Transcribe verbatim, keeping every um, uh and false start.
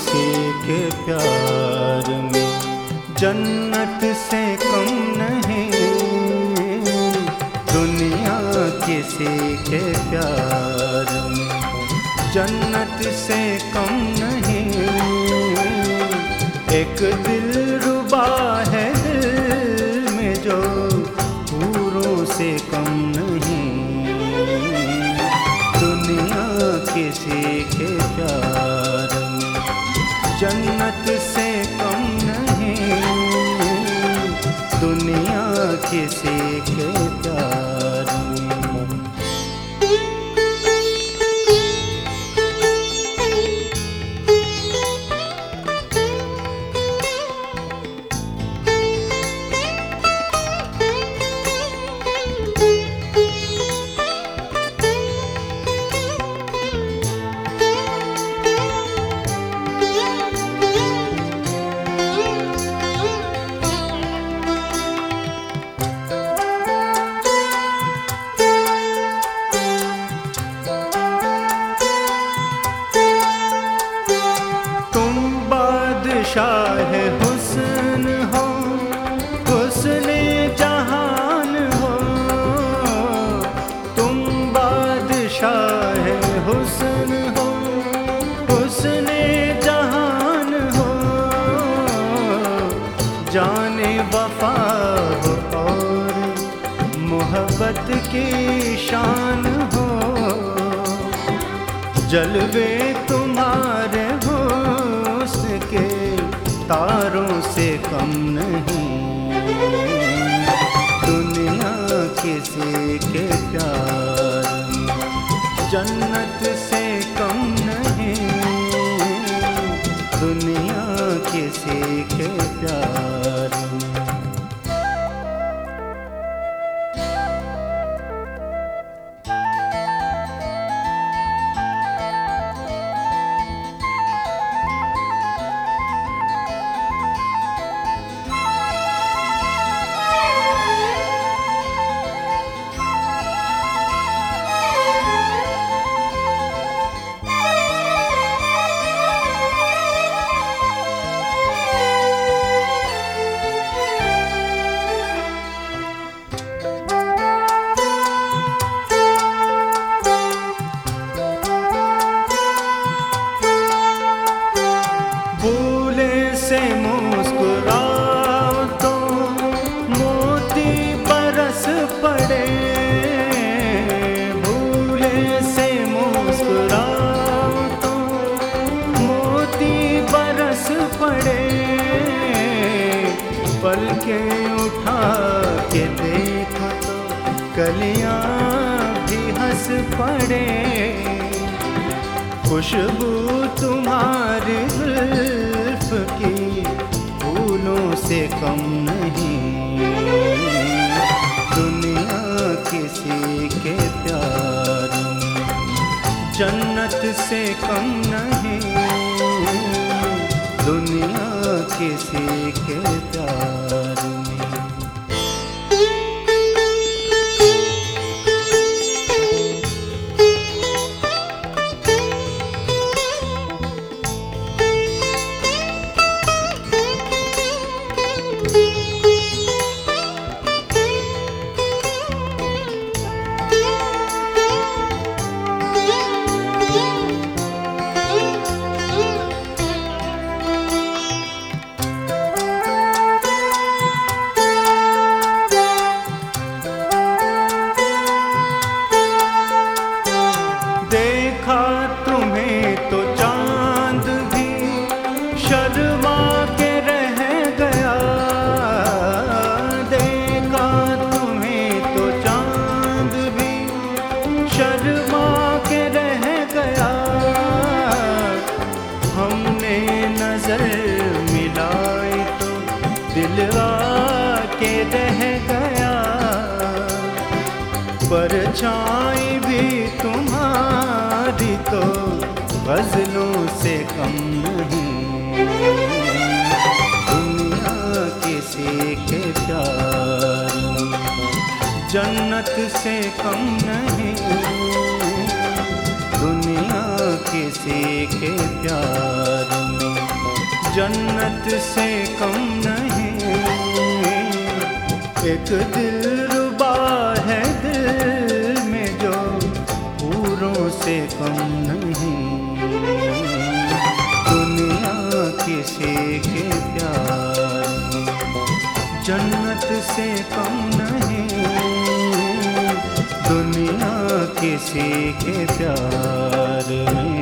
किसी के प्यार में जन्नत से कम नहीं, दुनिया किसी के प्यार में जन्नत से कम नहीं। एक दिल रुबा है दिल में जो हूरों से कम नहीं, दुनिया किसी के प्यार में जन्नत से कम नहीं, दुनिया किसी के प्यार में। शाह हुस्न हो, हुस्ने जहान हो, तुम बादशाह हुस्न हो, हुस्ने जहान हो, जाने वफा हो और मोहब्बत की शान हो, जलवे तुम्हारे हुस्न के तारों से कम नहीं, दुनिया किसी के प्यार में जन्नत से कम नहीं, दुनिया किसी के प्यार में। भूले से मुस्कुराओ तो मोती बरस पड़े, भूले से मुस्कुराओ तो मोती बरस पड़े, पलकें उठा के देखो तो कलियां भी हंस पड़े, खुशबू तुम्हारी जुल्फ की फूलों से कम नहीं, दुनिया किसी के प्यार में जन्नत से कम नहीं, दुनिया किसी के प्यार में। देखा तुम्हें तो चांद भी शर्मा के रह गया, देखा तुम्हें तो चांद भी शर्मा के रह गया, हमने नजर मिलाई तो दिल आके रह गया, परछाई भी तुम्हारी तो गजलों से कम नहीं, दुनिया किसी के प्यार में जन्नत से कम नहीं, दुनिया किसी के प्यार में। जन्नत से कम नहीं। एक दिलरुबा है दिल में जो हूरों से कम नहीं। दुनिया किसी के प्यार में जन्नत से कम नहीं। दुनिया किसी के प्यार में